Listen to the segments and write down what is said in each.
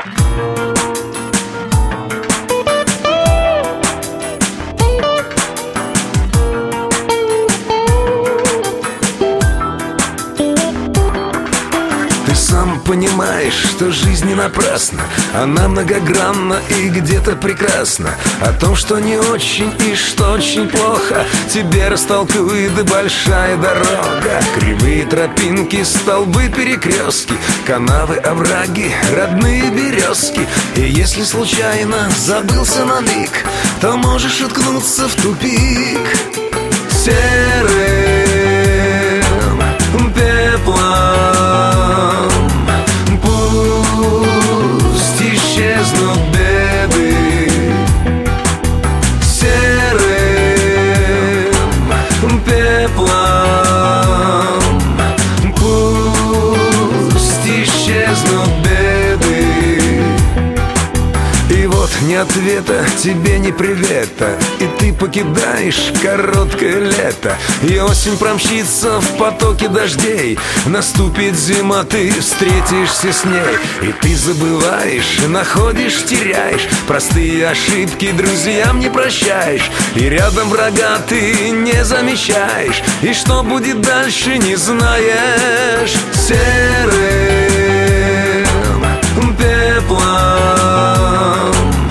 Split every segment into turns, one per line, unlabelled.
Сам понимаешь, что жизнь не напрасна, она многогранна и где-то прекрасна. О том, что не очень и что очень плохо, тебе растолкует большая дорога. Кривые тропинки, столбы, перекрестки, канавы, овраги, родные березки. И если случайно забылся на миг, то можешь уткнуться в тупик. Серым пеплом пусть исчезнут беды. Серым пеплом пусть исчезнут беды. И вот ни ответа тебе, ни привета, и ты покидаешь короткое лето. И осень промчится в потоке дождей, наступит зима, ты встретишься с ней. И ты забываешь, находишь, теряешь, простые ошибки друзьям не прощаешь. И рядом врага ты не замечаешь, и что будет дальше не знаешь. Серым пеплом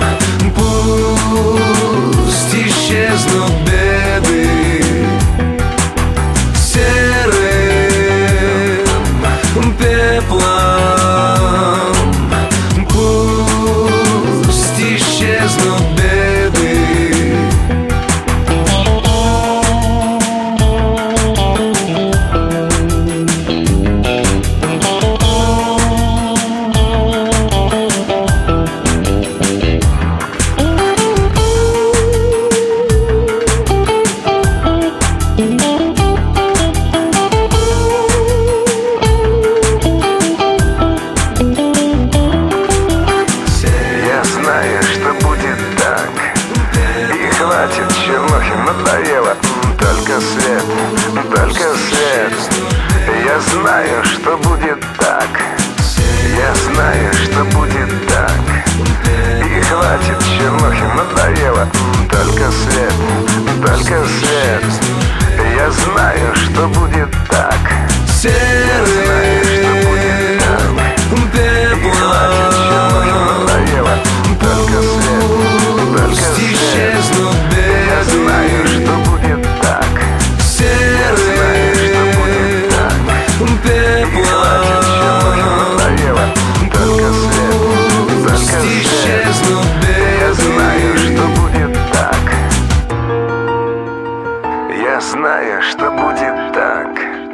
пусть исчезнут беды. Серым пеплом пусть исчезнут беды.
Хватит, Чернухин, надоело. Только свет, только свет. Я знаю, что будет так. Я знаю, что будет так. И хватит, Чернухин, надоело. Только свет, только свет. Я знаю, что будет так.
Серым пеплом
только свет, только
пусть исчезнут беды.
я знаю, что будет так.
Серым пеплом
Только свет,
пусть исчезнут беды.
я знаю, что будет так. Я знаю, что будет так.